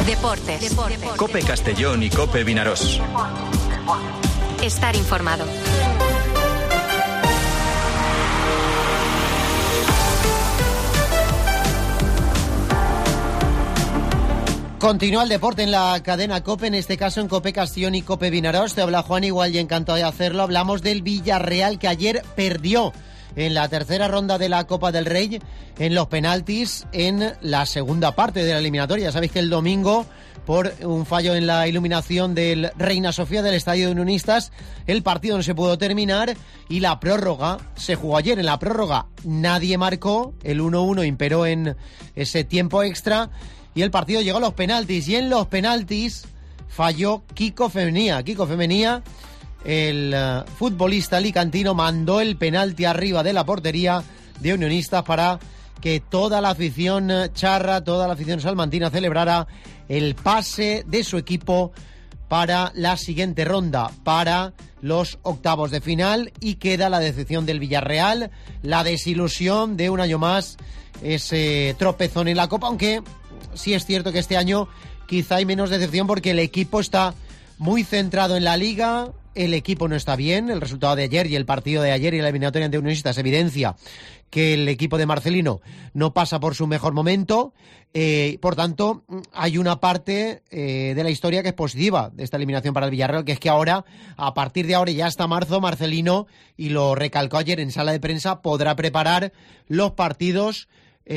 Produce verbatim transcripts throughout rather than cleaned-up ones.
Deportes. Deportes. COPE Castellón y COPE Vinarós. Estar informado. Continúa el deporte en la cadena COPE, en este caso en COPE Castellón y COPE Vinarós. Te habla Juan Igual y encantado de hacerlo. Hablamos del Villarreal, que ayer perdió en la tercera ronda de la Copa del Rey en los penaltis en la segunda parte de la eliminatoria. Sabéis que el domingo, por un fallo en la iluminación del Reina Sofía del Estadio de Unionistas, el partido no se pudo terminar y la prórroga se jugó ayer. En la prórroga nadie marcó, el uno uno imperó en ese tiempo extra y el partido llegó a los penaltis, y en los penaltis falló Kiko Femenía. Kiko Femenía, el uh, futbolista alicantino, mandó el penalti arriba de la portería de Unionistas para que toda la afición charra, toda la afición salmantina celebrara el pase de su equipo para la siguiente ronda, para los octavos de final, y queda la decepción del Villarreal, la desilusión de un año más, ese tropezón en la Copa, aunque sí es cierto que este año quizá hay menos decepción porque el equipo está muy centrado en la Liga, el equipo no está bien, el resultado de ayer y el partido de ayer y la eliminatoria ante Unionistas evidencia que el equipo de Marcelino no pasa por su mejor momento, eh, por tanto hay una parte eh, de la historia que es positiva de esta eliminación para el Villarreal, que es que ahora, a partir de ahora y ya hasta marzo, Marcelino, y lo recalcó ayer en sala de prensa, podrá preparar los partidos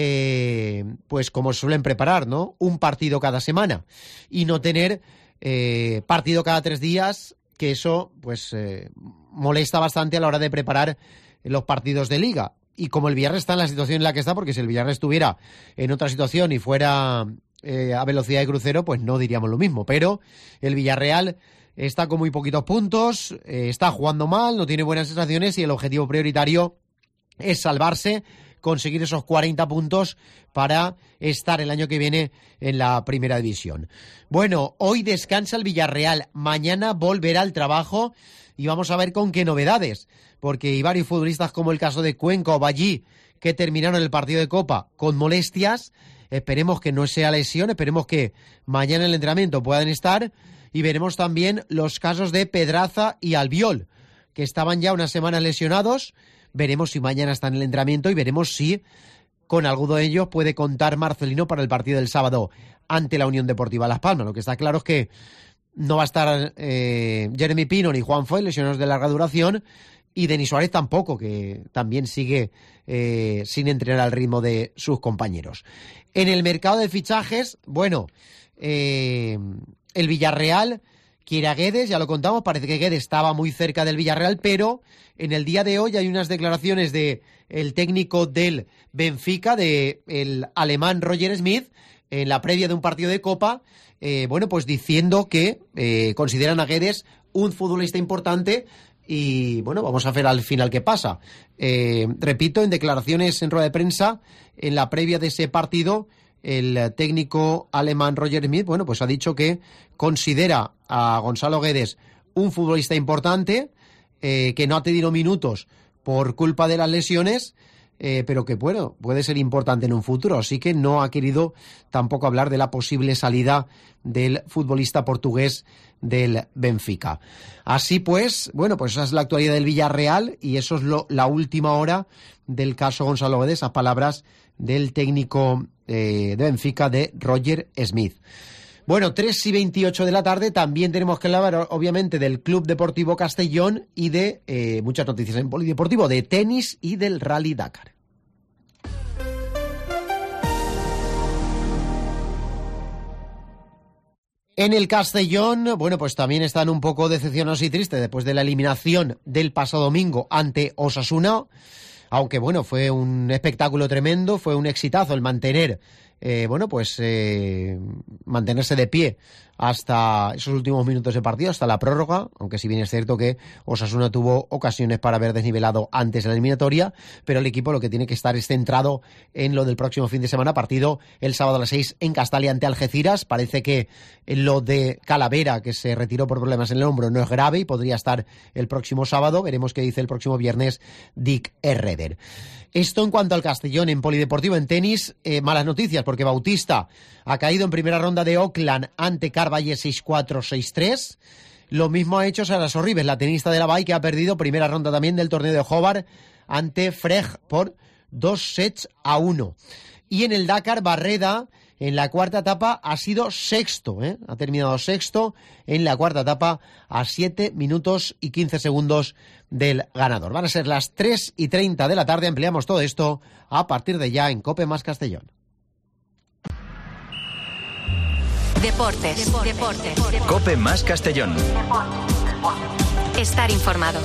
Eh, pues como suelen preparar, ¿no? Un partido cada semana y no tener eh, partido cada tres días, que eso pues eh, molesta bastante a la hora de preparar los partidos de Liga. Y como el Villarreal está en la situación en la que está, porque si el Villarreal estuviera en otra situación y fuera eh, a velocidad de crucero, pues no diríamos lo mismo, pero el Villarreal está con muy poquitos puntos, eh, está jugando mal, no tiene buenas sensaciones y el objetivo prioritario es salvarse, conseguir esos cuarenta puntos para estar el año que viene en la primera división. Bueno, hoy descansa el Villarreal, mañana volverá al trabajo y vamos a ver con qué novedades, porque hay varios futbolistas, como el caso de Cuenca o Ballí, que terminaron el partido de Copa con molestias. Esperemos que no sea lesión, esperemos que mañana en el entrenamiento puedan estar, y veremos también los casos de Pedraza y Albiol, que estaban ya unas semanas lesionados. Veremos si mañana están en el entrenamiento y veremos si con alguno de ellos puede contar Marcelino para el partido del sábado ante la Unión Deportiva Las Palmas. Lo que está claro es que no va a estar eh, Jeremy Pino ni Juan Foy, lesionados de larga duración, y Denis Suárez tampoco, que también sigue eh, sin entrenar al ritmo de sus compañeros. En el mercado de fichajes, bueno, eh, el Villarreal quiere a Guedes, ya lo contamos, parece que Guedes estaba muy cerca del Villarreal, pero en el día de hoy hay unas declaraciones de el técnico del Benfica, de el alemán Roger Smith, en la previa de un partido de Copa, eh, bueno, pues diciendo que eh, consideran a Guedes un futbolista importante. Y bueno, vamos a ver al final qué pasa. Eh, repito, en declaraciones en rueda de prensa, en la previa de ese partido, el técnico alemán Roger Smith, bueno, pues ha dicho que considera a Gonzalo Guedes un futbolista importante, eh, que no ha tenido minutos por culpa de las lesiones, eh, pero que, bueno, puede ser importante en un futuro. Así que no ha querido tampoco hablar de la posible salida del futbolista portugués del Benfica. Así pues, bueno, pues esa es la actualidad del Villarreal y eso es lo, la última hora del caso Gonzalo Guedes, esas palabras del técnico eh, de Benfica, de Roger Smith. Bueno, tres y veintiocho de la tarde, también tenemos que hablar obviamente del Club Deportivo Castellón y de eh, muchas noticias en polideportivo, de tenis y del Rally Dakar. En el Castellón, bueno, pues también están un poco decepcionados y tristes después de la eliminación del pasado domingo ante Osasuna, aunque bueno, fue un espectáculo tremendo, fue un exitazo el mantener, eh, bueno, pues eh, mantenerse de pie hasta esos últimos minutos de partido, hasta la prórroga, aunque si bien es cierto que Osasuna tuvo ocasiones para haber desnivelado antes de la eliminatoria, pero el equipo lo que tiene que estar es centrado en lo del próximo fin de semana, partido el sábado a las seis en Castalia ante Algeciras. Parece que lo de Calavera, que se retiró por problemas en el hombro, no es grave y podría estar el próximo sábado. Veremos qué dice el próximo viernes Dick Herreder. Esto en cuanto al Castellón. En polideportivo, en tenis, eh, malas noticias, porque Bautista ha caído en primera ronda de Auckland ante Carvalho seis cuatro, seis tres. Lo mismo ha hecho Sara Sorribes, la tenista de la Bahía, que ha perdido primera ronda también del torneo de Hobart ante Frege por dos sets a uno. Y en el Dakar, Barreda, en la cuarta etapa, ha sido sexto, ¿eh? Ha terminado sexto en la cuarta etapa a siete minutos y quince segundos del ganador. Van a ser las tres y treinta de la tarde. Ampliamos todo esto a partir de ya en COPE más Castellón. Deportes. Deportes. Deportes. COPE más Castellón. Estar informado.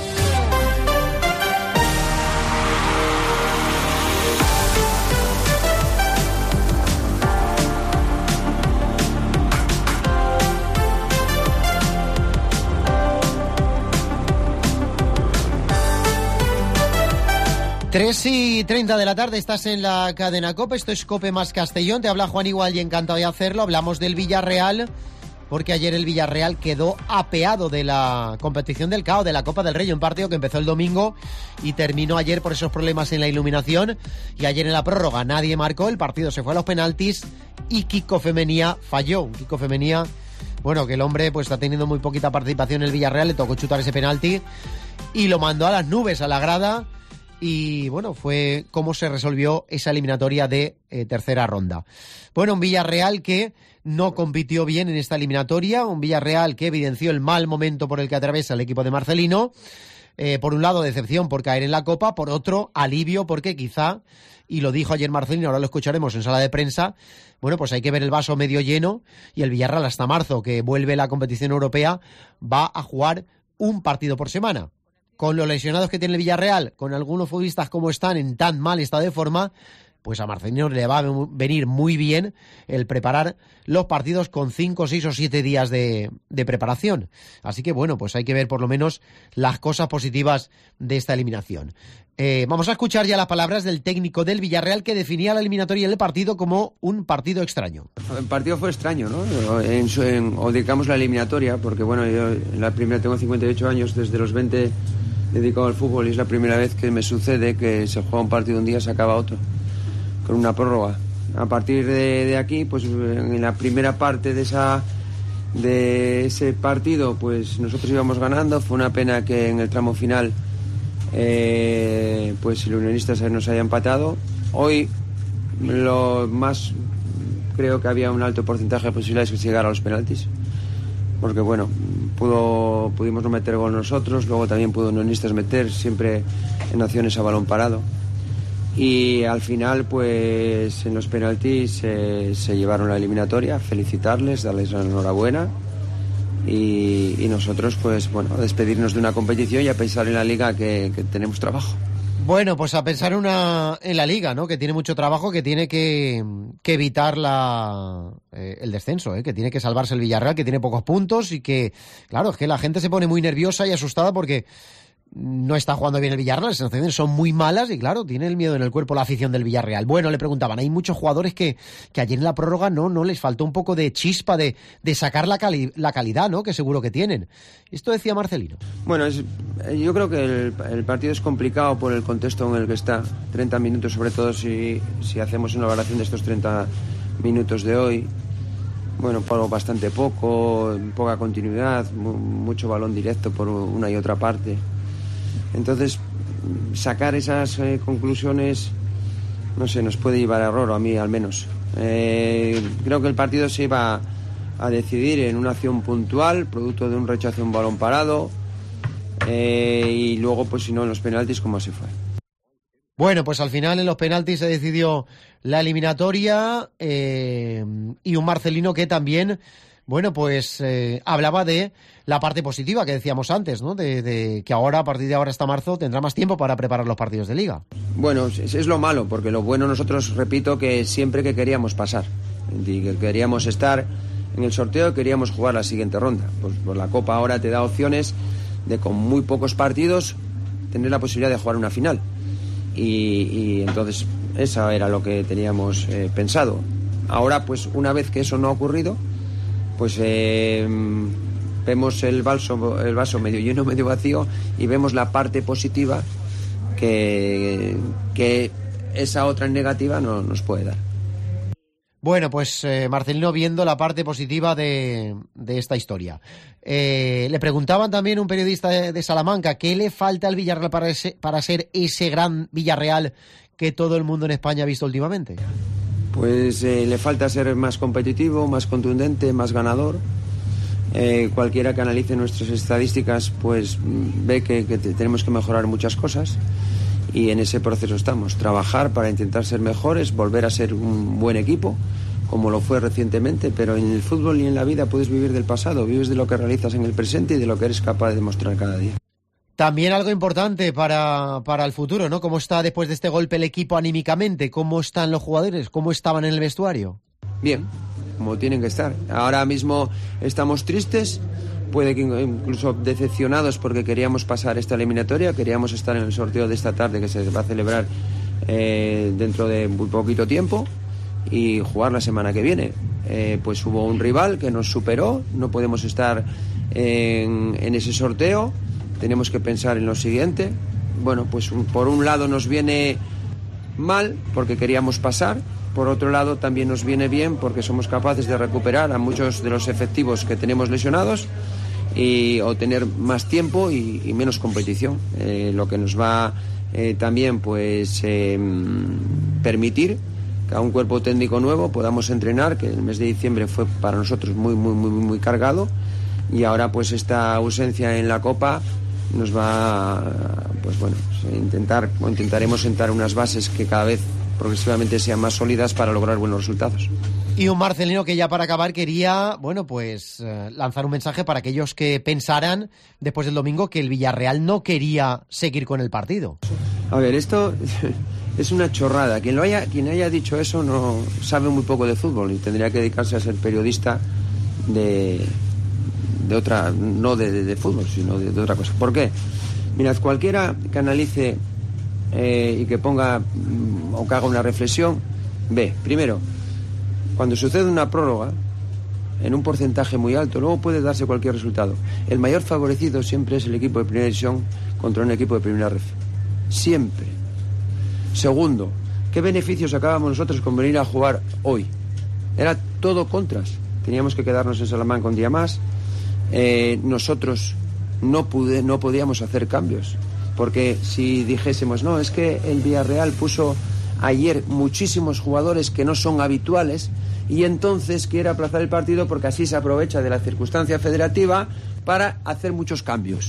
tres y treinta de la tarde, estás en la cadena COPE, esto es COPE más Castellón, te habla Juan Igual y encantado de hacerlo. Hablamos del Villarreal, porque ayer el Villarreal quedó apeado de la competición del C A O, de la Copa del Rey, un partido que empezó el domingo y terminó ayer por esos problemas en la iluminación, y ayer en la prórroga nadie marcó, el partido se fue a los penaltis y Kiko Femenía falló. Kiko Femenía, bueno, que el hombre pues está teniendo muy poquita participación en el Villarreal, le tocó chutar ese penalti y lo mandó a las nubes, a la grada. Y bueno, fue cómo se resolvió esa eliminatoria de eh, tercera ronda. Bueno, un Villarreal que no compitió bien en esta eliminatoria, un Villarreal que evidenció el mal momento por el que atraviesa el equipo de Marcelino. Eh, por un lado, decepción por caer en la Copa, por otro, alivio porque quizá, y lo dijo ayer Marcelino, ahora lo escucharemos en sala de prensa, bueno, pues hay que ver el vaso medio lleno, y el Villarreal hasta marzo, que vuelve la competición europea, va a jugar un partido por semana. Con los lesionados que tiene el Villarreal, con algunos futbolistas como están en tan mal estado de forma, pues a Marcelino le va a venir muy bien el preparar los partidos con cinco, seis o siete días de, de preparación. Así que bueno, pues hay que ver por lo menos las cosas positivas de esta eliminación. Eh, vamos a escuchar ya las palabras del técnico del Villarreal, que definía la eliminatoria del partido como un partido extraño. El partido fue extraño, ¿no? En, en, o digamos la eliminatoria, porque bueno, yo en la primera tengo cincuenta y ocho años, desde los veinte dedicado al fútbol, y es la primera vez que me sucede que se juega un partido un día y se acaba otro, con una prórroga. A partir de, de aquí, pues en la primera parte de esa de ese partido, pues nosotros íbamos ganando. Fue una pena que en el tramo final eh, pues el Unionista nos haya empatado. Hoy lo más, creo que había un alto porcentaje de posibilidades que se llegara a los penaltis, porque bueno, pudo, pudimos no meter gol nosotros, luego también pudo Unionistas meter, siempre en acciones a balón parado, y al final pues en los penaltis eh, se llevaron la eliminatoria. Felicitarles, darles la enhorabuena, y, y nosotros pues bueno, despedirnos de una competición y a pensar en la liga que, que tenemos trabajo. Bueno, pues a pensar una, en la Liga, ¿no? Que tiene mucho trabajo, que tiene que, que evitar la, eh, el descenso, ¿eh? Que tiene que salvarse el Villarreal, que tiene pocos puntos y que, claro, es que la gente se pone muy nerviosa y asustada porque no está jugando bien el Villarreal, las sensaciones son muy malas y claro, tiene el miedo en el cuerpo la afición del Villarreal. Bueno, le preguntaban, hay muchos jugadores que, que ayer en la prórroga no, no les faltó un poco de chispa, de, de sacar la, cali, la calidad, ¿no? Que seguro que tienen. Esto decía Marcelino. Bueno, es, yo creo que el, el partido es complicado por el contexto en el que está. treinta minutos, sobre todo si, si hacemos una valoración de estos treinta minutos de hoy. Bueno, por bastante poco, poca continuidad, mucho balón directo por una y otra parte. Entonces, sacar esas eh, conclusiones, no sé, nos puede llevar a error, o a mí al menos. Eh, creo que el partido se iba a decidir en una acción puntual, producto de un rechazo a un balón parado, eh, y luego, pues si no, en los penaltis, como así fue. Bueno, pues al final en los penaltis se decidió la eliminatoria, eh, y un Marcelino que también, bueno, pues eh, hablaba de la parte positiva que decíamos antes, ¿no? De, de que ahora, a partir de ahora hasta marzo, tendrá más tiempo para preparar los partidos de Liga. Bueno, es, es lo malo, porque lo bueno nosotros, repito, que siempre que queríamos pasar, y que queríamos estar en el sorteo, queríamos jugar la siguiente ronda. Pues, pues la Copa ahora te da opciones de, con muy pocos partidos, tener la posibilidad de jugar una final. Y, y entonces eso era lo que teníamos eh, pensado. Ahora, pues una vez que eso no ha ocurrido, pues eh, vemos el vaso, el vaso medio lleno, medio vacío, y vemos la parte positiva que, que esa otra negativa no nos puede dar. Bueno, pues eh, Marcelino viendo la parte positiva de, de esta historia. Eh, le preguntaban también un periodista de, de Salamanca, ¿qué le falta al Villarreal para, ese, para ser ese gran Villarreal que todo el mundo en España ha visto últimamente? Pues eh, le falta ser más competitivo, más contundente, más ganador. Eh, cualquiera que analice nuestras estadísticas pues ve que, que tenemos que mejorar muchas cosas. Y en ese proceso estamos, trabajar para intentar ser mejores, volver a ser un buen equipo, como lo fue recientemente, pero en el fútbol y en la vida puedes vivir del pasado, vives de lo que realizas en el presente y de lo que eres capaz de demostrar cada día. También algo importante para, para el futuro, ¿no? ¿Cómo está después de este golpe el equipo anímicamente? ¿Cómo están los jugadores? ¿Cómo estaban en el vestuario? Bien, como tienen que estar. Ahora mismo estamos tristes, puede que incluso decepcionados porque queríamos pasar esta eliminatoria, queríamos estar en el sorteo de esta tarde que se va a celebrar eh, dentro de muy poquito tiempo y jugar la semana que viene. Eh, pues hubo un rival que nos superó, no podemos estar en, en ese sorteo, tenemos que pensar en lo siguiente. Bueno, pues un, por un lado nos viene mal porque queríamos pasar, por otro lado también nos viene bien porque somos capaces de recuperar a muchos de los efectivos que tenemos lesionados y o tener más tiempo y, y menos competición, eh, lo que nos va eh, también pues eh, permitir que a un cuerpo técnico nuevo podamos entrenar, que el mes de diciembre fue para nosotros muy muy muy muy cargado y ahora pues esta ausencia en la Copa nos va pues bueno pues, intentar o intentaremos sentar unas bases que cada vez progresivamente sean más sólidas para lograr buenos resultados. Y un Marcelino que ya para acabar quería, bueno, pues eh, lanzar un mensaje para aquellos que pensaran después del domingo que el Villarreal no quería seguir con el partido. A ver, esto es una chorrada. Quien lo haya, quien haya dicho eso no sabe muy poco de fútbol y tendría que dedicarse a ser periodista de, de otra, no de, de, de fútbol, sino de, de otra cosa. ¿Por qué? Mirad, cualquiera que analice eh, y que ponga o que haga una reflexión, ve, primero, cuando sucede una prórroga, en un porcentaje muy alto, luego puede darse cualquier resultado. El mayor favorecido siempre es el equipo de primera división contra un equipo de primera ref. Siempre. Segundo, ¿qué beneficios sacábamos nosotros con venir a jugar hoy? Era todo contras. Teníamos que quedarnos en Salamanca un día más. Eh, nosotros no, pude, no podíamos hacer cambios. Porque si dijésemos, no, es que el Villarreal puso ayer muchísimos jugadores que no son habituales y entonces quiere aplazar el partido porque así se aprovecha de la circunstancia federativa para hacer muchos cambios.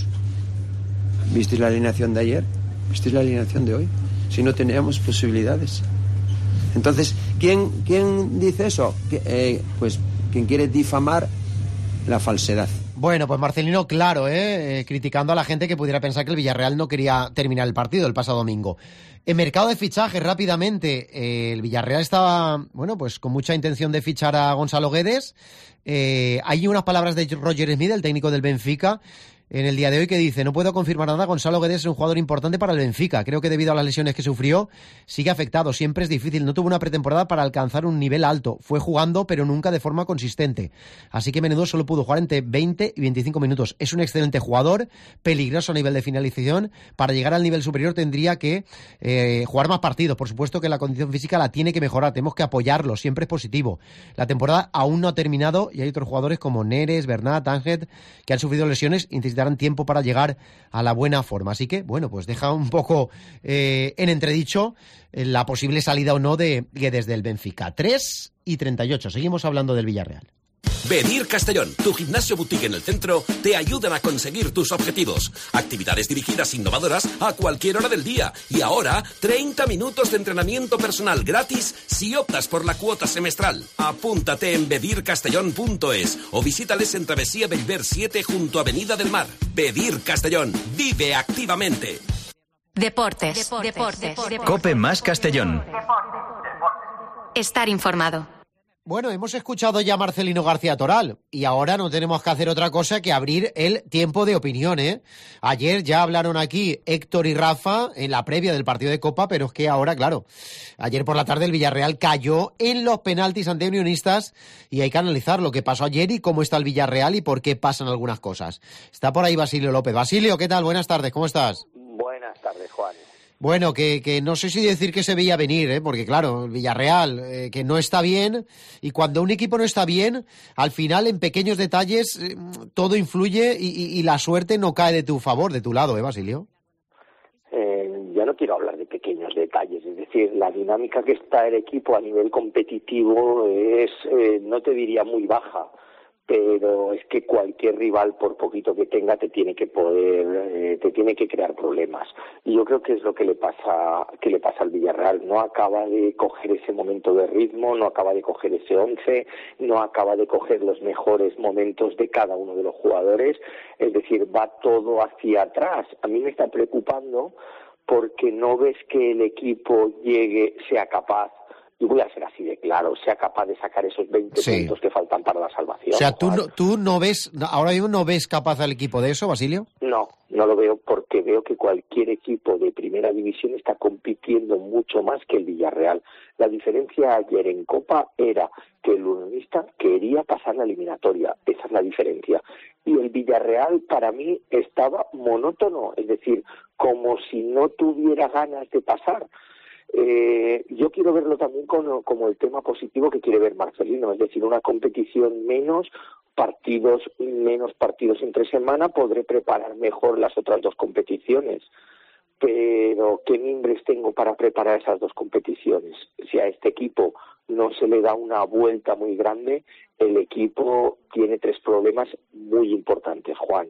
¿Visteis la alineación de ayer? ¿Visteis la alineación de hoy? Si no teníamos posibilidades. Entonces, ¿quién, quién dice eso? Eh, pues quien quiere difamar la falsedad. Bueno, pues Marcelino, claro, ¿eh? Eh, criticando a la gente que pudiera pensar que el Villarreal no quería terminar el partido el pasado domingo. En mercado de fichajes, rápidamente, eh, el Villarreal estaba, bueno, pues con mucha intención de fichar a Gonzalo Guedes. Eh, hay unas palabras de Roger Smith, el técnico del Benfica, en el día de hoy que dice: no puedo confirmar nada, Gonzalo Guedes es un jugador importante para el Benfica. Creo que debido a las lesiones que sufrió, sigue afectado. Siempre es difícil. No tuvo una pretemporada para alcanzar un nivel alto. Fue jugando, pero nunca de forma consistente. Así que a menudo solo pudo jugar entre veinte y veinticinco minutos. Es un excelente jugador, peligroso a nivel de finalización. Para llegar al nivel superior tendría que eh, jugar más partidos. Por supuesto que la condición física la tiene que mejorar. Tenemos que apoyarlo. Siempre es positivo. La temporada aún no ha terminado y hay otros jugadores como Neres, Bernat, Ángel, que han sufrido lesiones y darán tiempo para llegar a la buena forma. Así que, bueno, pues deja un poco eh, en entredicho eh, la posible salida o no de Guedes del Benfica. tres y treinta y ocho. Seguimos hablando del Villarreal. Bedir Castellón, tu gimnasio boutique en el centro, te ayudan a conseguir tus objetivos. Actividades dirigidas innovadoras a cualquier hora del día. Y ahora, treinta minutos de entrenamiento personal gratis si optas por la cuota semestral. Apúntate en bedir castellón punto es o visítales en Travesía Bellver siete junto a Avenida del Mar. Bedir Castellón, vive activamente. Deportes, deportes, deportes, deportes. Cope más Castellón. Estar informado. Bueno, hemos escuchado ya a Marcelino García Toral y ahora no tenemos que hacer otra cosa que abrir el tiempo de opinión, ¿eh? Ayer ya hablaron aquí Héctor y Rafa en la previa del partido de Copa, pero es que ahora, claro, ayer por la tarde el Villarreal cayó en los penaltis ante Unionistas y hay que analizar lo que pasó ayer y cómo está el Villarreal y por qué pasan algunas cosas. Está por ahí Basilio López. Basilio, ¿qué tal? Buenas tardes, ¿cómo estás? Buenas tardes, Juan. Bueno, que, que no sé si decir que se veía venir, ¿eh? Porque claro, el Villarreal, eh, que no está bien, y cuando un equipo no está bien, al final en pequeños detalles eh, todo influye y, y, y la suerte no cae de tu favor, de tu lado, ¿eh, Basilio? Eh, ya no quiero hablar de pequeños detalles, es decir, la dinámica que está el equipo a nivel competitivo es, eh, no te diría muy baja, pero es que cualquier rival, por poquito que tenga, te tiene que poder, eh, te tiene que crear problemas. Y yo creo que es lo que le pasa, que le pasa al Villarreal. No acaba de coger ese momento de ritmo, no acaba de coger ese once, no acaba de coger los mejores momentos de cada uno de los jugadores. Es decir, va todo hacia atrás. A mí me está preocupando porque no ves que el equipo llegue, sea capaz, y voy a ser así de claro, sea capaz de sacar esos veinte sí. puntos que faltan para la salvación. O sea, ¿tú no, ¿tú no ves, ahora mismo no ves capaz al equipo de eso, Basilio? No, no lo veo porque veo que cualquier equipo de primera división está compitiendo mucho más que el Villarreal. La diferencia ayer en Copa era que el unionista quería pasar la eliminatoria, esa es la diferencia. Y el Villarreal para mí estaba monótono, es decir, como si no tuviera ganas de pasar. Eh, yo quiero verlo también como, como el tema positivo que quiere ver Marcelino, es decir, una competición menos, partidos menos partidos entre semana, podré preparar mejor las otras dos competiciones, pero ¿qué mimbres tengo para preparar esas dos competiciones? Si a este equipo no se le da una vuelta muy grande, el equipo tiene tres problemas muy importantes, Juan.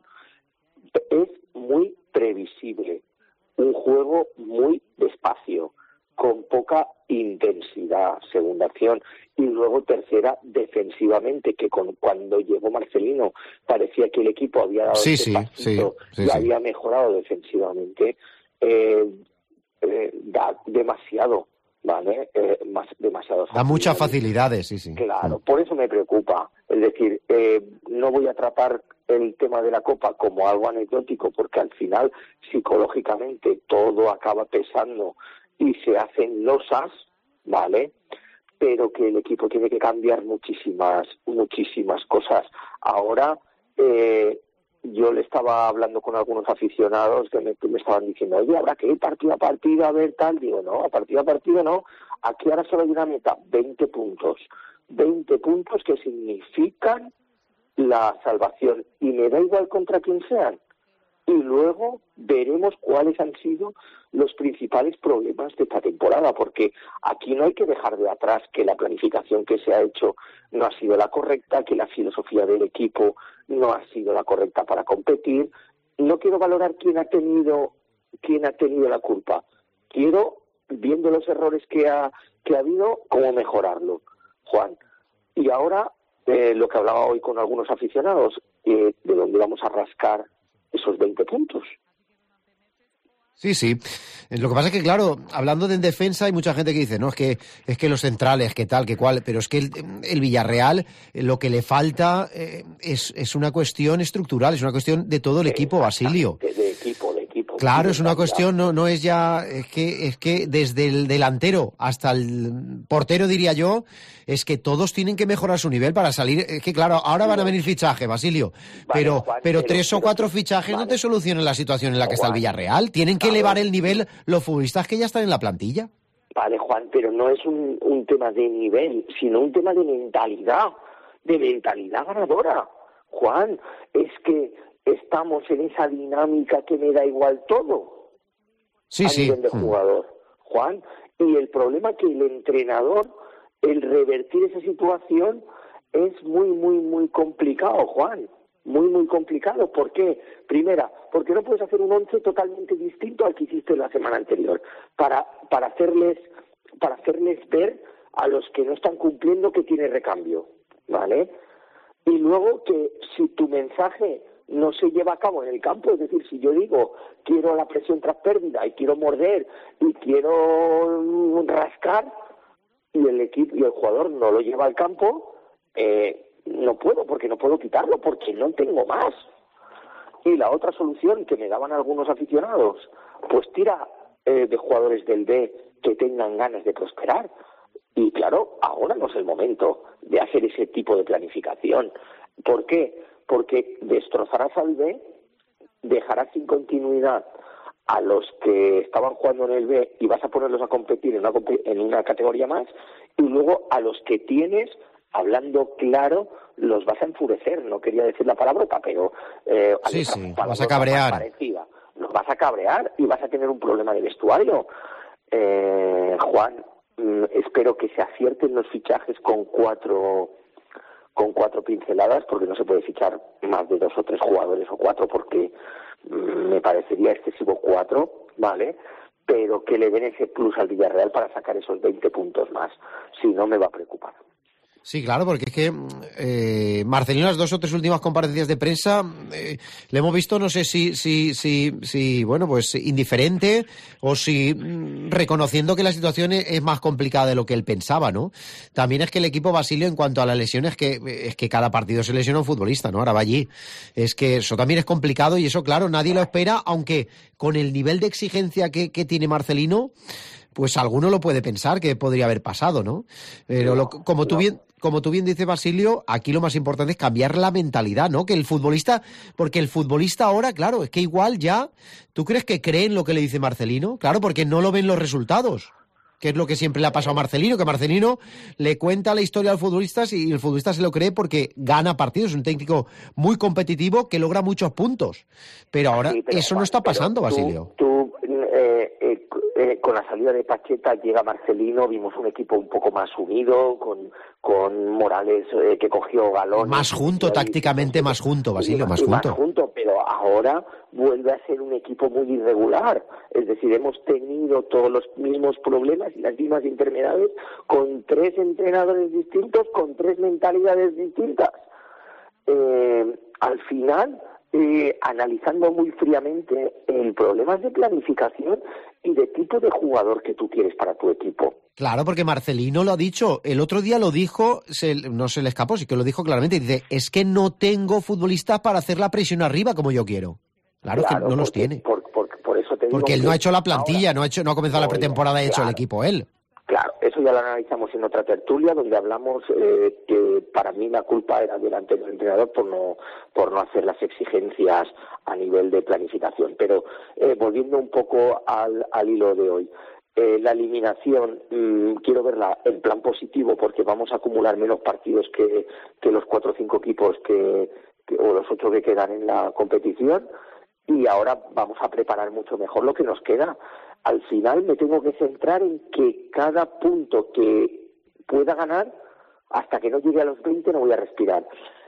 Es muy previsible, un juego muy despacio, con poca intensidad, segunda acción, y luego tercera, defensivamente, que con, cuando llegó Marcelino parecía que el equipo había dado sí, ese sí, pasito sí, sí, y sí. había mejorado defensivamente, eh, eh, da demasiado, ¿vale? Eh, más, demasiado da muchas facilidades, sí, sí. Claro, por eso me preocupa, es decir, eh, no voy a tratar el tema de la Copa como algo anecdótico, porque al final, psicológicamente, todo acaba pesando y se hacen losas, ¿vale? Pero que el equipo tiene que cambiar muchísimas, muchísimas cosas. Ahora, eh, yo le estaba hablando con algunos aficionados que me, que me estaban diciendo, oye, habrá que ir partido a partido a ver tal. Digo, no, a partido a partido no. Aquí ahora solo hay una meta, veinte puntos. veinte puntos que significan la salvación. Y me da igual contra quién sean. Y luego veremos cuáles han sido los principales problemas de esta temporada, porque aquí no hay que dejar de atrás que la planificación que se ha hecho no ha sido la correcta, que la filosofía del equipo no ha sido la correcta para competir. No quiero valorar quién ha tenido quién ha tenido la culpa. Quiero, viendo los errores que ha que ha habido, cómo mejorarlo, Juan. Y ahora, eh, lo que hablaba hoy con algunos aficionados, eh, de dónde vamos a rascar esos veinte puntos. Sí, sí. Lo que pasa es que, claro, hablando de en defensa, hay mucha gente que dice, no, es que es que los centrales, que tal, que cual, pero es que el, el Villarreal, lo que le falta eh, es, es una cuestión estructural, es una cuestión de todo el equipo, Basilio. De, de equipo, de equipo. Claro, es una cuestión, no, no es ya, es que, es que desde el delantero hasta el portero, diría yo, es que todos tienen que mejorar su nivel para salir. Es que claro, ahora van a venir fichajes, Basilio, pero, Juan, pero pero- tres o pero- cuatro fichajes no vale. te solucionan la situación en la que está el Juan, Villarreal. Tienen que claro. elevar el nivel los futbolistas que ya están en la plantilla. Vale, Juan, pero no es un, un tema de nivel, sino un tema de mentalidad, de mentalidad ganadora. Juan, es que estamos en esa dinámica que me da igual todo Sí, a sí. nivel de Mm. jugador, Juan. Y el problema que el entrenador, el revertir esa situación, es muy, muy, muy complicado, Juan. Muy, muy complicado. ¿Por qué? Primera, porque no puedes hacer un once totalmente distinto al que hiciste la semana anterior, para, para hacerles, para hacerles ver a los que no están cumpliendo que tiene recambio, ¿vale? Y luego que si tu mensaje no se lleva a cabo en el campo, es decir, si yo digo quiero la presión tras pérdida y quiero morder y quiero mm, rascar y el equipo y el jugador no lo lleva al campo, eh, no puedo, porque no puedo quitarlo, porque no tengo más. Y la otra solución que me daban algunos aficionados, pues tira eh, de jugadores del B que tengan ganas de prosperar. Y claro, ahora no es el momento de hacer ese tipo de planificación. ¿Por qué? Porque destrozarás al B, dejarás sin continuidad a los que estaban jugando en el B y vas a ponerlos a competir en una, en una categoría más, y luego a los que tienes, hablando claro, los vas a enfurecer. No quería decir la palabrota, pero eh, sí, sí, vas a cabrear. Parecida. Los vas a cabrear y vas a tener un problema de vestuario. Eh, Juan, mm, espero que se acierten los fichajes con cuatro con cuatro pinceladas, porque no se puede fichar más de dos o tres jugadores o cuatro, porque mm, me parecería excesivo cuatro, ¿vale? Pero que le den ese plus al Villarreal para sacar esos veinte puntos más. Si no, me va a preocupar. Sí, claro, porque es que eh, Marcelino, las dos o tres últimas comparecencias de prensa, eh, le hemos visto, no sé si, si, si, si, bueno, pues indiferente o si mm, reconociendo que la situación es, es más complicada de lo que él pensaba, ¿no? También es que el equipo Basilio, en cuanto a las lesiones, que es que cada partido se lesiona un futbolista, ¿no? Ahora va allí. Es que eso también es complicado y eso, claro, nadie lo espera, aunque con el nivel de exigencia que, que tiene Marcelino, pues alguno lo puede pensar que podría haber pasado, ¿no? Pero lo, como tú bien, como tú bien dices, Basilio, aquí lo más importante es cambiar la mentalidad, ¿no? Que el futbolista, porque el futbolista ahora, claro, es que igual ya, ¿tú crees que cree en lo que le dice Marcelino? Claro, porque no lo ven los resultados, que es lo que siempre le ha pasado a Marcelino, que Marcelino le cuenta la historia a los futbolistas y el futbolista se lo cree porque gana partidos, es un técnico muy competitivo que logra muchos puntos. Pero ahora sí, pero, eso Juan, no está pasando, tú, Basilio. Tú, eh, eh, eh, con la salida de Pacheta llega Marcelino, vimos un equipo un poco más unido, con, con Morales eh, que cogió galones. Más junto, tácticamente más junto, Basilio, más junto. Más junto, pero ahora vuelve a ser un equipo muy irregular. Es decir, hemos tenido todos los mismos problemas y las mismas enfermedades con tres entrenadores distintos, con tres mentalidades distintas. Eh, al final, eh, analizando muy fríamente, el problema es de planificación y de tipo de jugador que tú quieres para tu equipo. Claro, porque Marcelino lo ha dicho, el otro día lo dijo, se, no se le escapó, sí que lo dijo claramente, dice, es que no tengo futbolistas para hacer la presión arriba como yo quiero. Claro, claro es que no porque, los tiene. Por, por, por eso te digo porque él no que ha hecho la plantilla, ahora, no ha hecho, no ha comenzado no, la pretemporada, ha hecho claro, el equipo él. Claro, eso ya lo analizamos en otra tertulia, donde hablamos eh, que para mí la culpa era del anterior entrenador por no por no hacer las exigencias a nivel de planificación. Pero eh, volviendo un poco al, al hilo de hoy, eh, la eliminación mmm, quiero verla en plan positivo porque vamos a acumular menos partidos que, que los cuatro o cinco equipos que, que o los ocho que quedan en la competición, y ahora vamos a preparar mucho mejor lo que nos queda. Al final me tengo que centrar en que cada punto que pueda ganar, hasta que no llegue a los veinte, no voy a respirar.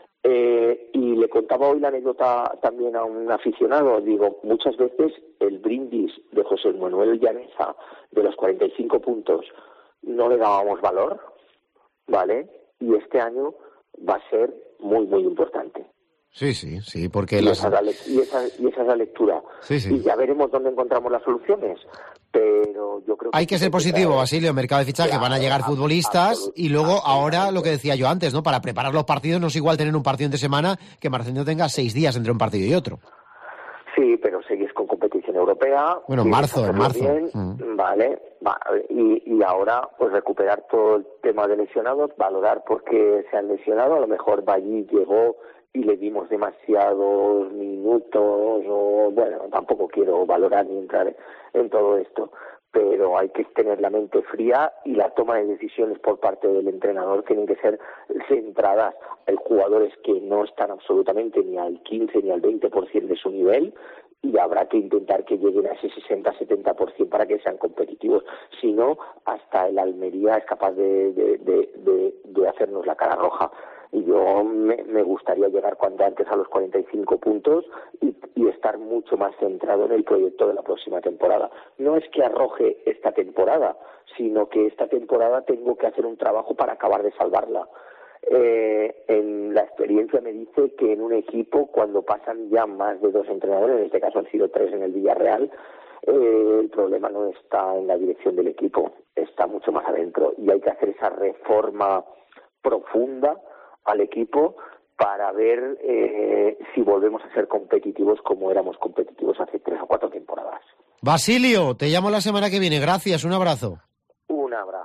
Eh, y le contaba hoy la anécdota también a un aficionado. Digo, muchas veces el brindis de José Manuel Llaneza de los cuarenta y cinco puntos no le dábamos valor, ¿vale? Y este año va a ser muy, muy importante. Sí, sí, sí, porque... Y, las... esa, es la, y, esa, y esa es la lectura. Sí, sí. Y ya veremos dónde encontramos las soluciones. Pero yo creo que... Hay que ser positivo, Basilio, en mercado de fichaje, claro, van a llegar futbolistas y luego ahora lo que decía yo antes, ¿no? Para preparar los partidos no es igual tener un partido entre semana que Marcelino tenga seis días entre un partido y otro. Sí, pero seguís con competición europea. Bueno, en marzo, en marzo. Bien, mm. Vale, vale. Y, y ahora, pues recuperar todo el tema de lesionados, valorar por qué se han lesionado. A lo mejor Ballí llegó y le dimos demasiados minutos, o bueno, tampoco quiero valorar ni entrar en todo esto, pero hay que tener la mente fría y la toma de decisiones por parte del entrenador tienen que ser centradas en jugadores que no están absolutamente ni al quince ni al veinte por ciento de su nivel, y habrá que intentar que lleguen a ese sesenta a setenta por ciento para que sean competitivos. Si no, hasta el Almería es capaz de, de, de, de, de hacernos la cara roja. Y yo me, me gustaría llegar cuanto antes a los cuarenta y cinco puntos y, y estar mucho más centrado en el proyecto de la próxima temporada. No es que arroje esta temporada, sino que esta temporada tengo que hacer un trabajo para acabar de salvarla. Eh, en la experiencia me dice que en un equipo, cuando pasan ya más de dos entrenadores, en este caso han sido tres en el Villarreal, eh, el problema no está en la dirección del equipo, está mucho más adentro, y hay que hacer esa reforma profunda al equipo para ver eh, si volvemos a ser competitivos como éramos competitivos hace tres o cuatro temporadas. Basilio, te llamo la semana que viene. Gracias, un abrazo. Un abrazo.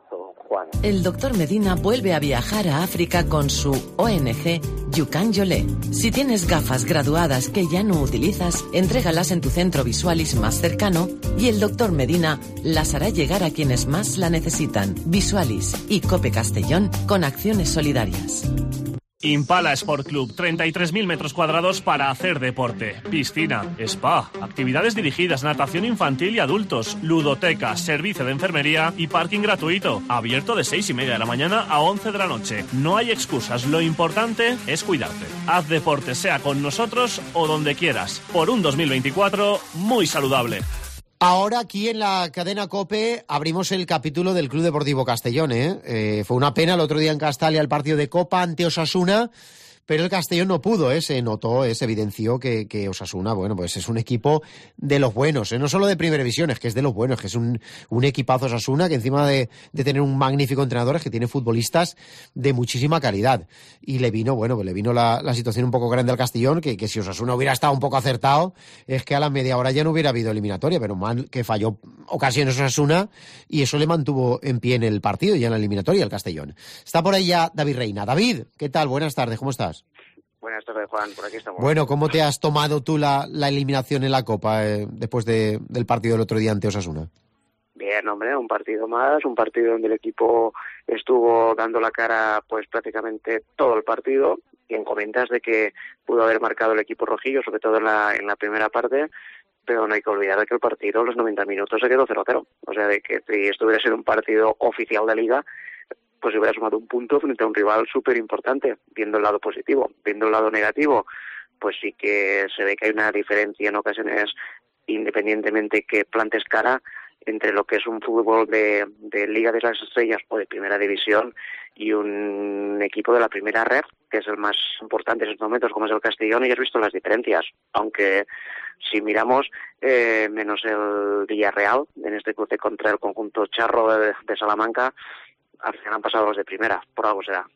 Juan. El doctor Medina vuelve a viajar a África con su O N G Yukan Yolé. Si tienes gafas graduadas que ya no utilizas, entrégalas en tu centro Visualis más cercano y el doctor Medina las hará llegar a quienes más la necesitan. Visualis y Cope Castellón con acciones solidarias. Impala Sport Club, treinta y tres mil metros cuadrados para hacer deporte, piscina, spa, actividades dirigidas, natación infantil y adultos, ludoteca, servicio de enfermería y parking gratuito, abierto de seis y media de la mañana a once de la noche. No hay excusas, lo importante es cuidarte. Haz deporte, sea con nosotros o donde quieras, por un dos mil veinticuatro muy saludable. Ahora aquí en la cadena COPE abrimos el capítulo del Club Deportivo Castellón, ¿eh? Eh, fue una pena el otro día en Castalia el partido de Copa ante Osasuna, pero el Castellón no pudo, ¿eh? Se notó, ¿eh? Se evidenció que, que Osasuna, bueno, pues es un equipo de los buenos, ¿eh? No solo de primera división, es que es de los buenos, que es un, un equipazo Osasuna, que encima de, de tener un magnífico entrenador, es que tiene futbolistas de muchísima calidad. Y le vino, bueno, pues le vino la, la situación un poco grande al Castellón, que, que si Osasuna hubiera estado un poco acertado, es que a la media hora ya no hubiera habido eliminatoria, pero mal que falló ocasiones Osasuna, y eso le mantuvo en pie en el partido y en la eliminatoria al Castellón. Está por ahí ya David Reina. David, ¿qué tal? Buenas tardes, ¿cómo estás? Buenas tardes, Juan, por aquí estamos. Bueno, ¿cómo te has tomado tú la, la eliminación en la Copa eh, después de, del partido del otro día ante Osasuna? Bien, hombre, un partido más, un partido donde el equipo estuvo dando la cara pues prácticamente todo el partido, y en comentas de que pudo haber marcado el equipo rojillo, sobre todo en la, en la primera parte, pero no hay que olvidar de que el partido, los noventa minutos, se quedó cero cero. O sea, de que si esto hubiera sido un partido oficial de Liga, pues se hubiera sumado un punto frente a un rival súper importante, viendo el lado positivo. Viendo el lado negativo, pues sí que se ve que hay una diferencia en ocasiones, independientemente que plantes cara, entre lo que es un fútbol de, de Liga de las Estrellas o de Primera División y un equipo de la Primera Red, que es el más importante en estos momentos, como es el Castellón, y has visto las diferencias. Aunque si miramos, eh, menos el Villarreal, en este cruce contra el conjunto charro de, de Salamanca, al final han pasado los de primera, por algo será.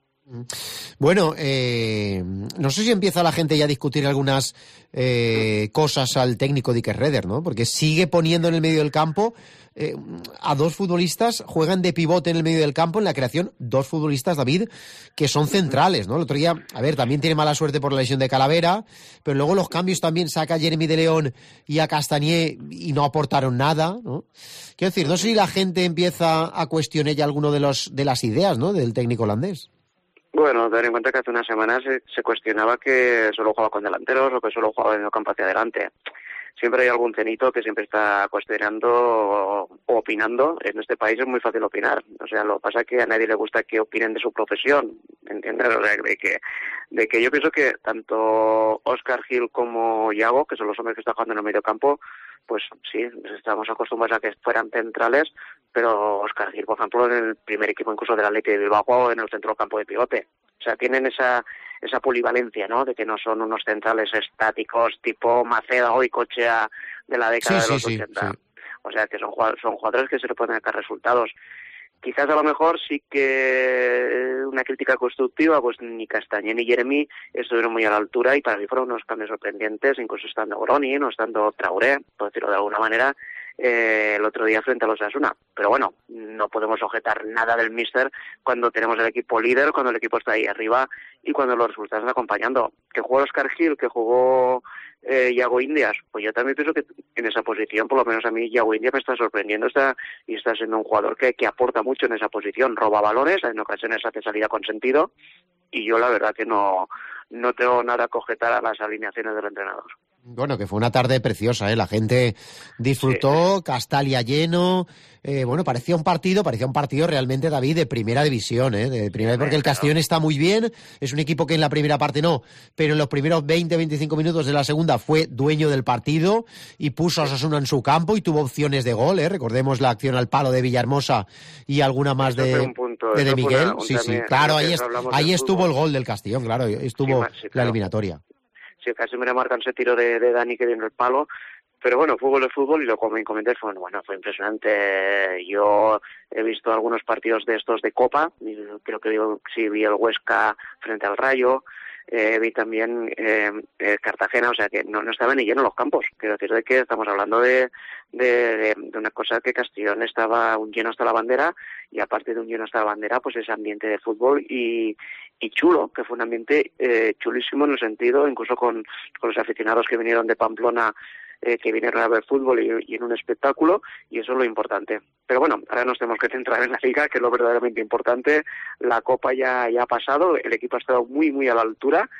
Bueno, eh, no sé si empieza la gente ya a discutir algunas eh, cosas al técnico Dick Redder, ¿no? Porque sigue poniendo en el medio del campo eh, a dos futbolistas, juegan de pivote en el medio del campo en la creación, dos futbolistas, David, que son centrales, ¿no? El otro día, a ver, también tiene mala suerte por la lesión de Calavera, pero luego los cambios también saca a Jeremy de León y a Castanier y no aportaron nada, ¿no? Quiero decir, no sé si la gente empieza a cuestionar ya alguno de los de las ideas, ¿no?, del técnico holandés. Bueno, tener en cuenta que hace unas semanas se, se cuestionaba que solo jugaba con delanteros o que solo jugaba en el campo hacia adelante. Siempre hay algún cenito que siempre está cuestionando o, o opinando. En este país es muy fácil opinar. O sea, lo que pasa es que a nadie le gusta que opinen de su profesión, ¿entiendes? O sea, de que, de que yo pienso que tanto Óscar Gil como Iago, que son los hombres que están jugando en el medio campo, pues sí, estamos acostumbrados a que fueran centrales, pero Óscar Gil, por ejemplo, en el primer equipo incluso del Athletic de Bilbao, jugó en el centro campo de pivote. O sea, tienen esa esa polivalencia, ¿no?, de que no son unos centrales estáticos tipo Maceda o Cochea de la década sí, de los sí, ochenta. Sí. O sea, que son jugadores, son jugadores que se le pueden sacar resultados. Quizás a lo mejor sí que una crítica constructiva, pues ni Castañé ni Jeremy estuvieron muy a la altura, y para mí fueron unos cambios sorprendentes, incluso estando Groni, no estando Traoré, por decirlo de alguna manera, eh, el otro día frente a los Osasuna. Pero bueno, no podemos objetar nada del míster cuando tenemos el equipo líder, cuando el equipo está ahí arriba y cuando los resultados están acompañando. Que jugó Óscar Gil, que jugó eh, Iago Indias, pues yo también pienso que en esa posición, por lo menos a mí, Iago Indias me está sorprendiendo, está y está siendo un jugador que, que aporta mucho en esa posición, roba balones, en ocasiones hace salida con sentido, y yo la verdad que no, no tengo nada que objetar a las alineaciones del entrenador. Bueno, que fue una tarde preciosa, ¿eh? La gente disfrutó, sí. Castalia lleno, eh, bueno, parecía un partido, parecía un partido realmente, David, de primera división, ¿eh? De primera, sí, porque el Castellón claro. está muy bien, es un equipo que en la primera parte no, pero en los primeros veinte a veinticinco minutos de la segunda fue dueño del partido y puso a Osasuna en su campo y tuvo opciones de gol, ¿eh? Recordemos la acción al palo de Villahermosa y alguna más Esto de, un punto, de, de Miguel, una, sí, también, sí, claro, ahí, es, ahí estuvo fútbol. el gol del Castellón, claro, estuvo sí, sí, claro. la eliminatoria. Sí, casi me marcan ese tiro de, de Dani que viene el palo, pero bueno, fútbol es fútbol, y lo como comenté fue, bueno, fue impresionante. Yo he visto algunos partidos de estos de Copa, creo que sí vi el Huesca frente al Rayo, eh, vi también eh, eh, Cartagena, o sea que no, no estaban ni llenos los campos. Quiero decir de que estamos hablando de, de, de, de una cosa que Castellón estaba un lleno hasta la bandera, y aparte de un lleno hasta la bandera, pues ese ambiente de fútbol y, y chulo, que fue un ambiente eh, chulísimo en el sentido, incluso con, con los aficionados que vinieron de Pamplona, Eh, que vinieron a ver fútbol y, y en un espectáculo, y eso es lo importante. Pero bueno, ahora nos tenemos que centrar en la Liga, que es lo verdaderamente importante. La Copa ya, ya ha pasado, el equipo ha estado muy, muy a la altura.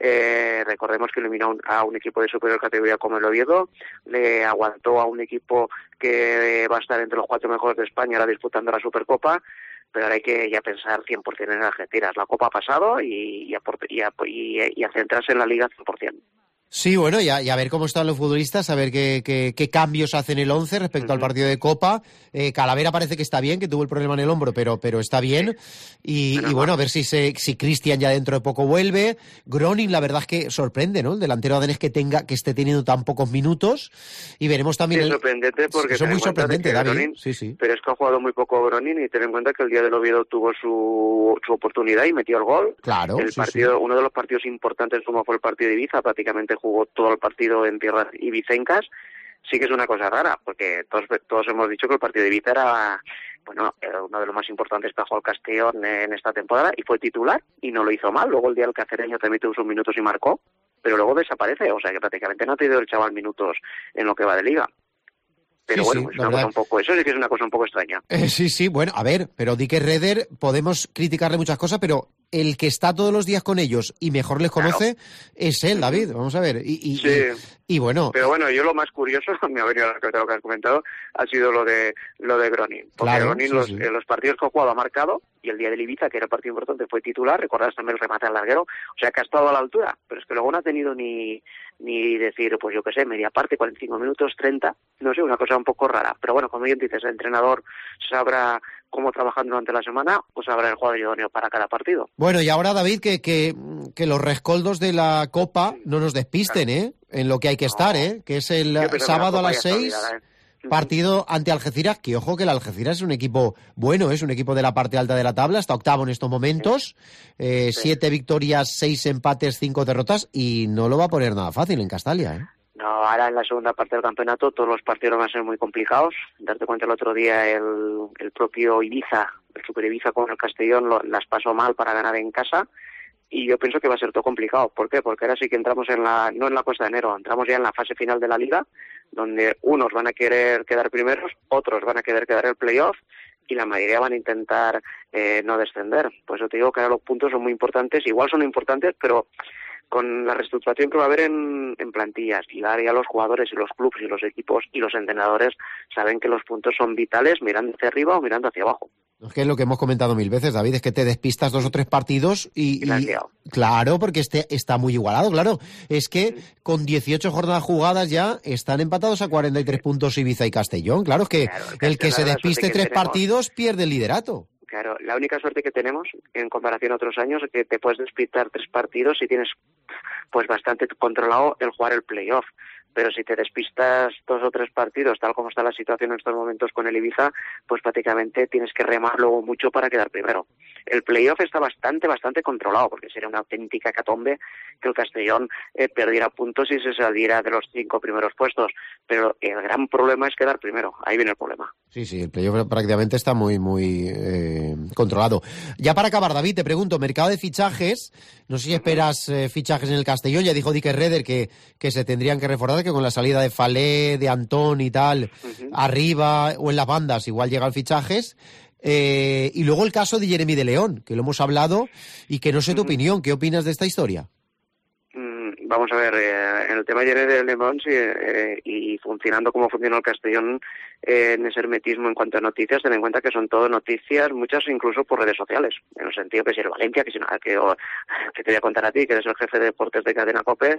Eh, recordemos que eliminó a un equipo de superior categoría como el Oviedo, le aguantó a un equipo que va a estar entre los cuatro mejores de España ahora disputando la Supercopa, pero ahora hay que ya pensar cien por ciento en Argentina. La Copa ha pasado y, y, a, y, a, y, y a centrarse en la Liga cien por ciento. Sí, bueno, y a, y a ver cómo están los futbolistas, a ver qué, qué, qué cambios hacen el once respecto uh-huh. al partido de Copa. Eh, Calavera parece que está bien, que tuvo el problema en el hombro, pero, pero está bien. Y, y bueno, a ver si se, si Cristian ya dentro de poco vuelve. Gronin, la verdad es que sorprende, ¿no? El delantero danés que tenga, que esté teniendo tan pocos minutos. Y veremos también... Sí, es el... sorprendente porque... Eso es muy sorprendente, David. Gronin, sí, sí. Pero es que ha jugado muy poco Gronin, y ten en cuenta que el día del Oviedo tuvo su, su oportunidad y metió el gol. Claro, el sí, partido, sí. Uno de los partidos importantes como fue el partido de Ibiza, prácticamente jugó todo el partido en tierras ibicencas. Sí que es una cosa rara, porque todos, todos hemos dicho que el partido de Ibiza era, bueno, era uno de los más importantes que ha jugado el Castellón en esta temporada, y fue titular, y no lo hizo mal. Luego el día del Cacereño también tuvo sus minutos y marcó, pero luego desaparece, o sea que prácticamente no ha tenido el chaval minutos en lo que va de Liga. Pero sí, bueno, sí, es una cosa un poco, eso sí que es una cosa un poco extraña. Eh, sí, sí, bueno, a ver, pero Dick Reder, podemos criticarle muchas cosas, pero el que está todos los días con ellos y mejor les conoce, claro, es él, David, vamos a ver. Y, y, sí. y, y bueno... Pero bueno, yo lo más curioso, me ha venido a la cabeza lo que has comentado, ha sido lo de lo de Gronin. Porque claro, Gronin, sí, los, sí. Eh, los partidos que ha jugado ha marcado, y el día del Ibiza, que era el partido importante, fue titular. Recordás también el remate al larguero, o sea que ha estado a la altura, pero es que luego no ha tenido ni... ni decir, pues yo qué sé, media parte, cuarenta y cinco minutos, treinta, no sé, una cosa un poco rara. Pero bueno, como bien dices, el entrenador sabrá cómo trabajar durante la semana, pues sabrá el jugador idóneo para cada partido. Bueno, y ahora, David, que, que, que los rescoldos de la Copa no nos despisten, ¿eh? En lo que hay que no. estar, ¿eh? Que es el sábado a las seis... Partido ante Algeciras, que ojo que el Algeciras es un equipo bueno, es un equipo de la parte alta de la tabla, está octavo en estos momentos, eh, sí. siete victorias, seis empates, cinco derrotas, y no lo va a poner nada fácil en Castalia, ¿eh? No, ahora en la segunda parte del campeonato todos los partidos van a ser muy complicados. Darte cuenta, el otro día el, el propio Ibiza, el Super Ibiza con el Castellón, lo, las pasó mal para ganar en casa. Y yo pienso que va a ser todo complicado. ¿Por qué? Porque ahora sí que entramos en la, no en la cuesta de enero, entramos ya en la fase final de la Liga, donde unos van a querer quedar primeros, otros van a querer quedar el playoff, y la mayoría van a intentar eh, no descender. Por eso te digo que ahora los puntos son muy importantes, igual son importantes, pero con la reestructuración que va a haber en, en plantillas, y ahora ya los jugadores y los clubes y los equipos y los entrenadores saben que los puntos son vitales mirando hacia arriba o mirando hacia abajo. Es que es lo que hemos comentado mil veces, David, es que te despistas dos o tres partidos y... y, y claro, porque este está muy igualado, claro. Es que con dieciocho jornadas jugadas ya están empatados a cuarenta y tres puntos Ibiza y Castellón. Claro, es que claro, el, el que se despiste tres tenemos... partidos pierde el liderato. Claro, la única suerte que tenemos en comparación a otros años es que te puedes despistar tres partidos y tienes pues bastante controlado el jugar el playoff. Pero si te despistas dos o tres partidos, tal como está la situación en estos momentos con el Ibiza, pues prácticamente tienes que remar luego mucho para quedar primero. El playoff está bastante, bastante controlado, porque sería una auténtica hecatombe que el Castellón eh, perdiera puntos y se saliera de los cinco primeros puestos. Pero el gran problema es quedar primero. Ahí viene el problema. Sí, sí, el playoff prácticamente está muy, muy eh, controlado. Ya para acabar, David, te pregunto, mercado de fichajes, no sé si esperas eh, fichajes en el Castellón, ya dijo Dick Reder que, que se tendrían que reforzar, que con la salida de Falé, de Antón y tal, uh-huh. arriba o en las bandas igual llegan fichajes. Eh, y luego el caso de Jeremy de León, que lo hemos hablado y que no sé tu uh-huh. opinión. ¿Qué opinas de esta historia? Mm, vamos a ver, eh, en el tema de Jeremy de León sí, eh, y funcionando como funcionó el Castellón eh, en ese hermetismo en cuanto a noticias, ten en cuenta que son todo noticias, muchas incluso por redes sociales, en el sentido que si el Valencia, que si no, que, o, que te voy a contar a ti, que eres el jefe de deportes de Cadena COPE,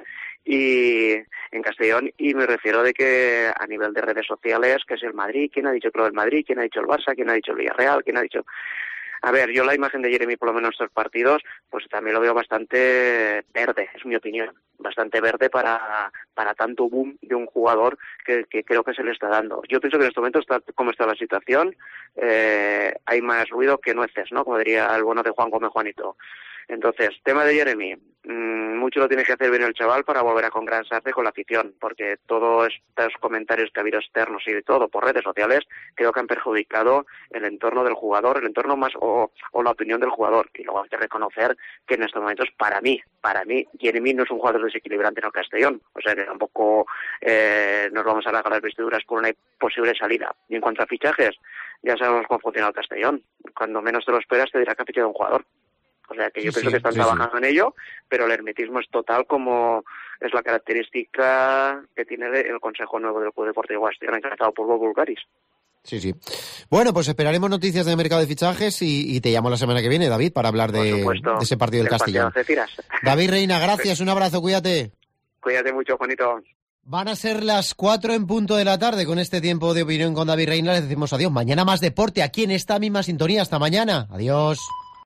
y en Castellón, y me refiero de que a nivel de redes sociales, que es el Madrid, quién ha dicho que lo del Madrid, quién ha dicho el Barça, quién ha dicho el Villarreal, quién ha dicho... A ver, yo la imagen de Jeremy, por lo menos estos partidos, pues también lo veo bastante verde, es mi opinión, bastante verde para para tanto boom de un jugador que, que creo que se le está dando. Yo pienso que en este momento, está como está la situación, eh, hay más ruido que nueces, ¿no? Como diría el bueno de Juan Gómez Juanito. Entonces, tema de Jeremy, mmm, mucho lo tiene que hacer bien el chaval para volver a congransarse con la afición, porque todos estos comentarios que ha habido externos y de todo por redes sociales creo que han perjudicado el entorno del jugador, el entorno más o, o la opinión del jugador. Y luego hay que reconocer que en estos momentos, para mí, para mí, Jeremy no es un jugador desequilibrante en el Castellón. O sea que tampoco eh, nos vamos a largar las vestiduras por una posible salida. Y en cuanto a fichajes, ya sabemos cómo funciona el Castellón. Cuando menos te lo esperas te dirá que ha fichado un jugador. O sea que yo sí, pienso sí, que están sí, trabajando sí. en ello, pero el hermetismo es total, como es la característica que tiene el Consejo Nuevo del Club Deportivo Castellón, encabezado por Bob Bulgaris. Sí, sí. Bueno, pues esperaremos noticias del mercado de fichajes y, y te llamo la semana que viene, David, para hablar de, de ese partido del Castellón. David Reina, gracias, un abrazo, cuídate. Cuídate mucho, Juanito. Van a ser las cuatro en punto de la tarde. Con este tiempo de opinión con David Reina les decimos adiós. Mañana más deporte aquí en esta misma sintonía. Hasta mañana. Adiós.